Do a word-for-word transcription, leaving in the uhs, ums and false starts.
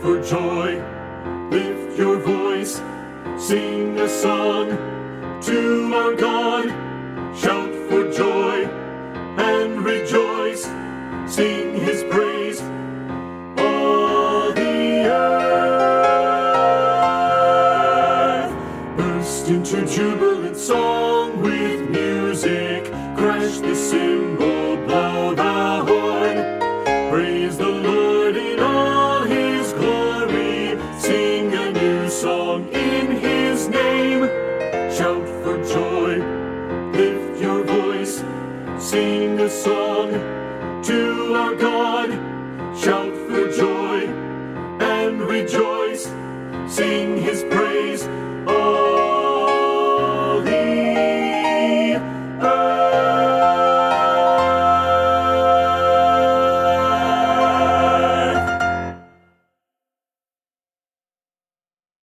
for joy. Lift your voice, sing a song to our God. Shout for joy and rejoice, sing his praise. All the earth burst into jubilant song with music. Crash the cymbal, blow the horn. Praise the Lord in all his glory. Sing a new song in his name. Shout for joy, lift your voice, sing a song